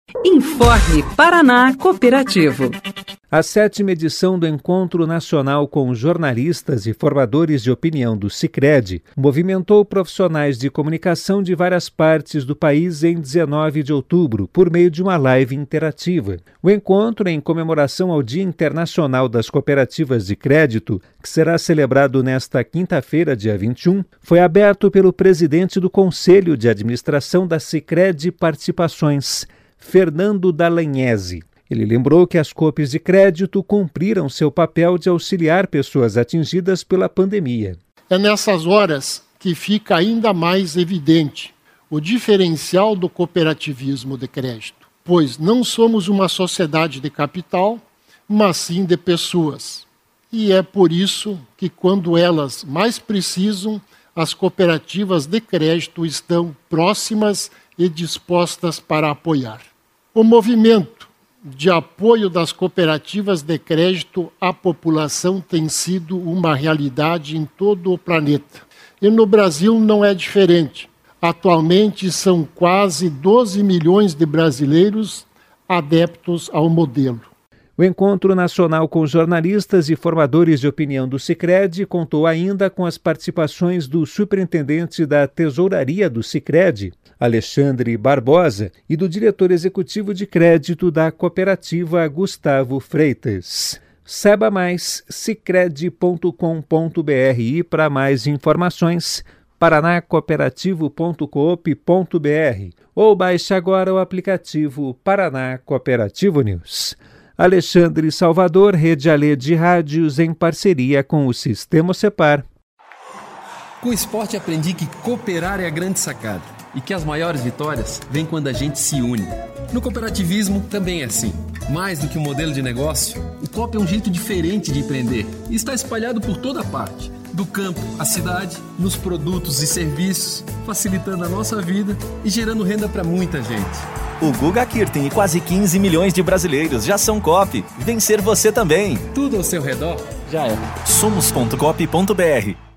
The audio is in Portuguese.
Informe Paraná Cooperativo. A 7ª edição do Encontro Nacional com Jornalistas e Formadores de Opinião do Sicredi movimentou profissionais de comunicação de várias partes do país em 19 de outubro, por meio de uma live interativa. O encontro, em comemoração ao Dia Internacional das Cooperativas de Crédito, que será celebrado nesta quinta-feira, dia 21, foi aberto pelo presidente do Conselho de Administração da Sicredi Participações, Fernando Dallagnese. Ele lembrou que as Coops de crédito cumpriram seu papel de auxiliar pessoas atingidas pela pandemia. É nessas horas que fica ainda mais evidente o diferencial do cooperativismo de crédito, pois não somos uma sociedade de capital, mas sim de pessoas. E é por isso que, quando elas mais precisam, as cooperativas de crédito estão próximas e dispostas para apoiar. O movimento de apoio das cooperativas de crédito à população tem sido uma realidade em todo o planeta. E no Brasil não é diferente. Atualmente são quase 12 milhões de brasileiros adeptos ao modelo. O Encontro Nacional com Jornalistas e Formadores de Opinião do Sicredi contou ainda com as participações do superintendente da Tesouraria do Sicredi, Alexandre Barbosa, e do diretor executivo de crédito da cooperativa, Gustavo Freitas. Saiba mais, sicredi.com.br, e para mais informações, paranacooperativo.coop.br, ou baixe agora o aplicativo Paraná Cooperativo News. Alexandre Salvador, Rede Alê de Rádios, em parceria com o Sistema Cepar. Com o esporte aprendi que cooperar é a grande sacada e que as maiores vitórias vêm quando a gente se une. No cooperativismo também é assim. Mais do que um modelo de negócio, o coop é um jeito diferente de empreender e está espalhado por toda parte. Do campo à cidade, nos produtos e serviços, facilitando a nossa vida e gerando renda para muita gente. O Guga Kirten e quase 15 milhões de brasileiros já são Coop. Vencer você também. Tudo ao seu redor já é. Somos.coop.br